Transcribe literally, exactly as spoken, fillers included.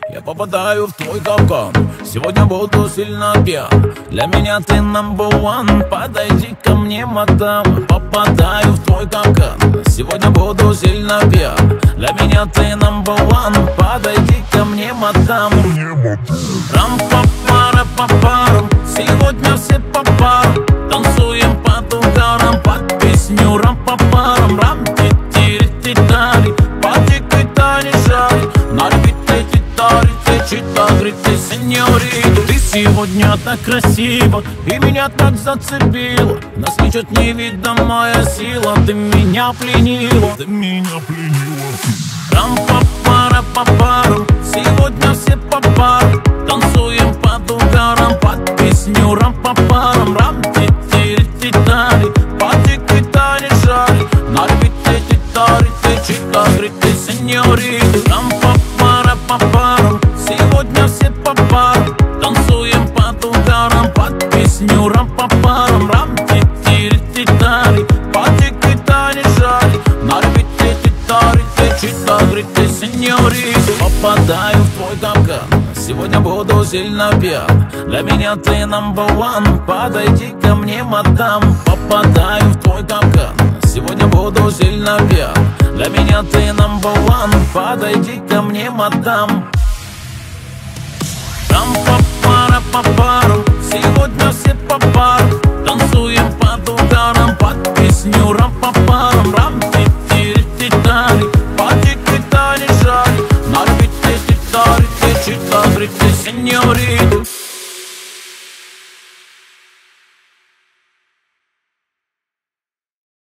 Я попадаю в твой капкан, сегодня буду сильно пьян. Для меня ты number one, подойди ко мне, мадам. Попадаю в твой капкан, сегодня буду сильно пьян. Для меня ты number one, подойди ко мне, мадам. Рам-па-пара-па-парам, сегодня все по парам. Танцуем под ударом, под песню рам-па-парам. Рам-ти-ти-ри-ти-тари, по дикой тане жари. Чита-грити, сеньорита, ты сегодня так красива и меня так зацепила. Нас ничуть не видимая сила, ты меня пленила, ты меня пленила. Рам-па-пара-па-парам, сегодня все по парам. Танцуем под ударом, под песню рам-па-парам. Рам-ти-ти-ри-ти-тари, по дикой тане жари. Нарвите-ти-тари-ти, чита-грити, сеньорита. Рам-па-пара-па-парам, сегодня все по парам. Танцуем под ударом, под песню рам-па-парам. Рам-ти-ти-ри-ти-тари, по дикой тане жари. Нарвите-ти-тари-ти, чита-грити, сеньорита. Попадаю в твой капкан, сегодня буду сильно пьян. Для меня ты number one, подойди ко мне, мадам. Попадаю в твой капкан, сегодня буду сильно пьян. Для меня ты number one, подойди ко мне, мадам. Рам-па-пара-па-парам, сегодня все по парам. Танцуем под ударом, под песню рам-па-парам.